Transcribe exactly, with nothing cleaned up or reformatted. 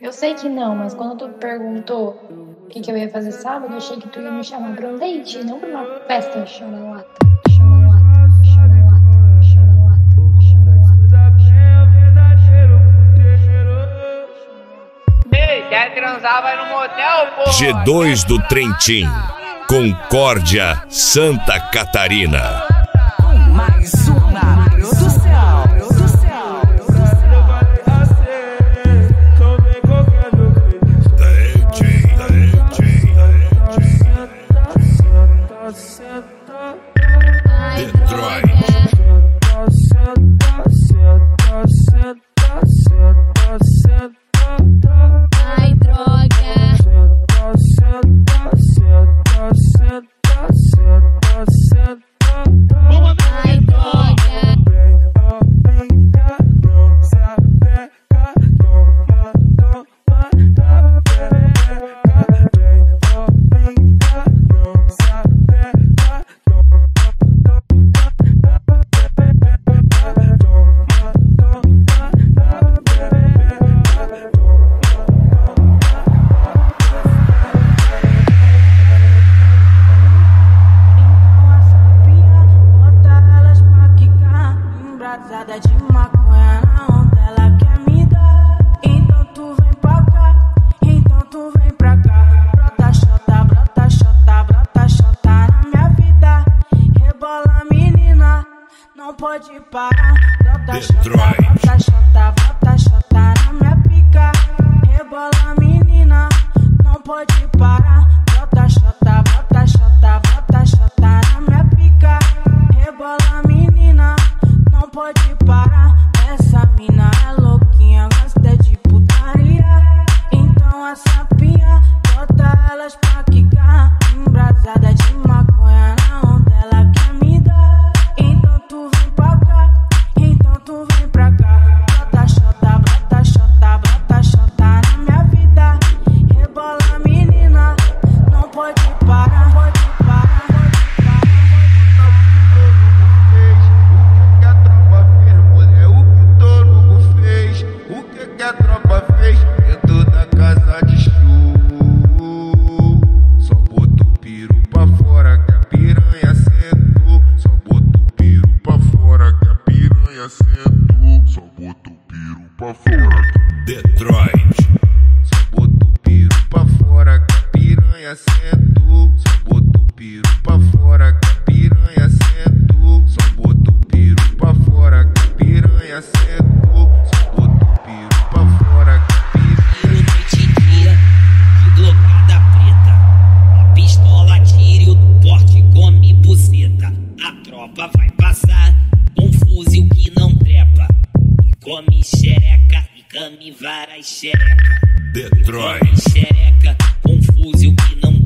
Eu sei que não, mas quando tu perguntou o que, que eu ia fazer sábado, eu achei que tu ia me chamar pra um date, não pra uma festa chora-lata. Chora-lata, chora-lata, chora-lata, chora-lata. Ei, quer transar, vai no motel, porra! G dois do Trentin, Concórdia, Santa Catarina. Mais uma produção, produção, Detroit. Ai, droga. Ai, droga. De maconha na onda, ela quer me dar. Então tu vem pra cá, então tu vem pra cá. Brota xota, brota xota, brota xota na minha vida. Rebola menina, não pode parar. Brota xota, brota xota, brota xota na minha pica. Rebola menina, não pode parar. Brota xota, brota xota, brota xota na minha pica. Rebola menina, não pode parar. Essa mina é louquinha, gosta de putaria. Então a sapinha, bota elas pra quicar. Embrasada de maconha na onda, ela quer me dar. Então tu vem pra cá, então tu vem pra cá. Brota xota, brota xota, brota xota na minha vida. Rebola menina, não pode parar, pode parar, pode parar. O que que a tropa fez dentro da casa de show? Só botou o piru pra fora que a piranha sentou. Só botou o piru pra fora que a piranha sentou. Só botou o piru pra fora. Detroit. Só botou o piru pra fora que a piranha sentou. Só botou o piru pra fora que a piranha sentou. Só botou o piru pra fora que a piranha sentou. Só botou o piru pra fora que a piranha. Noite e dia, de glocada preta. A pistola tira e o porte come buceta. A tropa vai passar um fuzil que não trepa. E come xereca e come várias xereca. Detroit. Come xereca com fuzil que não